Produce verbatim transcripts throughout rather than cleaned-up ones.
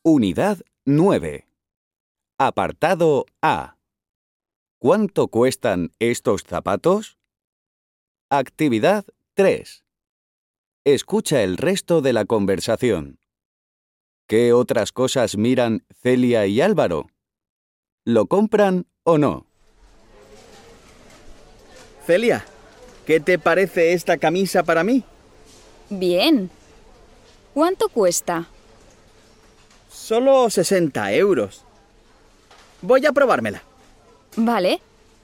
Unidad nueve. Apartado A. ¿Cuánto cuestan estos zapatos? Actividad tres. Escucha el resto de la conversación. ¿Qué otras cosas miran Celia y Álvaro? ¿Lo compran o no? Celia, ¿qué te parece esta camisa para mí? Bien. ¿Cuánto cuesta? Solo sesenta euros. Voy a probármela. Vale.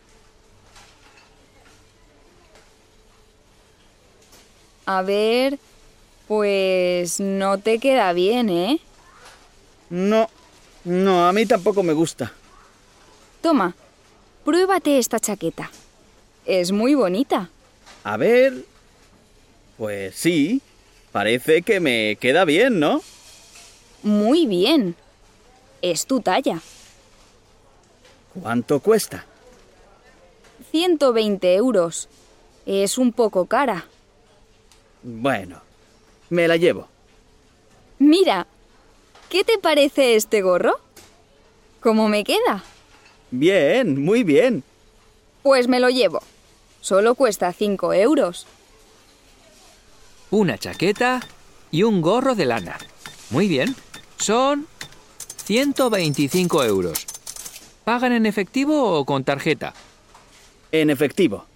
A ver, pues no te queda bien, ¿eh? No, no, a mí tampoco me gusta. Toma, pruébate esta chaqueta. Es muy bonita. A ver... Pues sí, parece que me queda bien, ¿no? Muy bien. Es tu talla. ¿Cuánto cuesta? ciento veinte euros. Es un poco cara. Bueno, me la llevo. Mira, ¿qué te parece este gorro? ¿Cómo me queda? Bien, muy bien. Pues me lo llevo. Solo cuesta cinco euros. Una chaqueta y un gorro de lana. Muy bien. Son ciento veinticinco euros. ¿Pagan en efectivo o con tarjeta? En efectivo.